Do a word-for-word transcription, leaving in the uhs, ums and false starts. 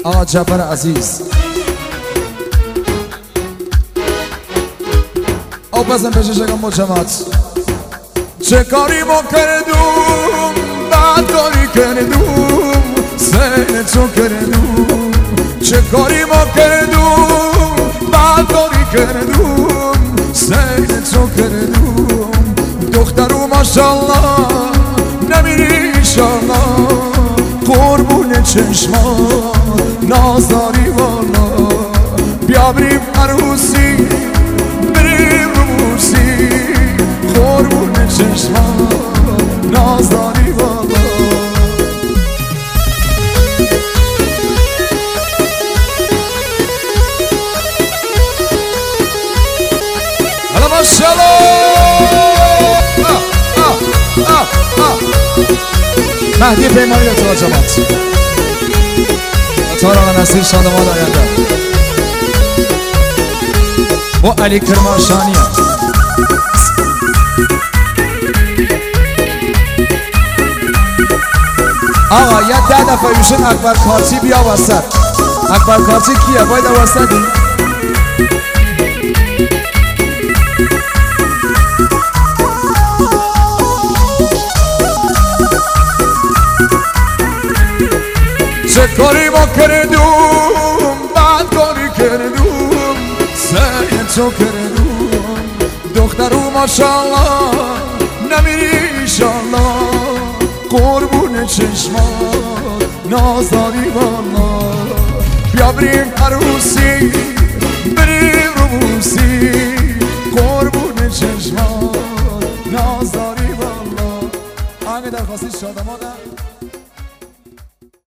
آقا جعفر عزیز او بزن پیشش اگم با جماعت چه کاری ما کردوم بعد کاری کردوم سین تو کردوم چه کاری ما کردوم بعد کاری کردوم سین تو کردوم دخترو ماشالله نمیری انشالله قربون چشما نازداری والا بیا بریم عروسی بریم روسی قربون چشما نازداری والا حالا ماشالله مهدی پیمانی دکتر جماعت اتار آقا نصیر شادمان آینده و علی کرماشانی آقا یه ده دفعه ایشون اکبر کارتی بیا وسط اکبر کارتی کیه؟ باید وسطی؟ چه کاری ما کردوم بعد کاری کردوم سعی تو کردوم دخترو ماشالله نمیری انشالله قربون چشمات نازداری والا بیا بریم عروسی بریم روسی قربون چشمات نازداری والا همین درخواستی شادمانه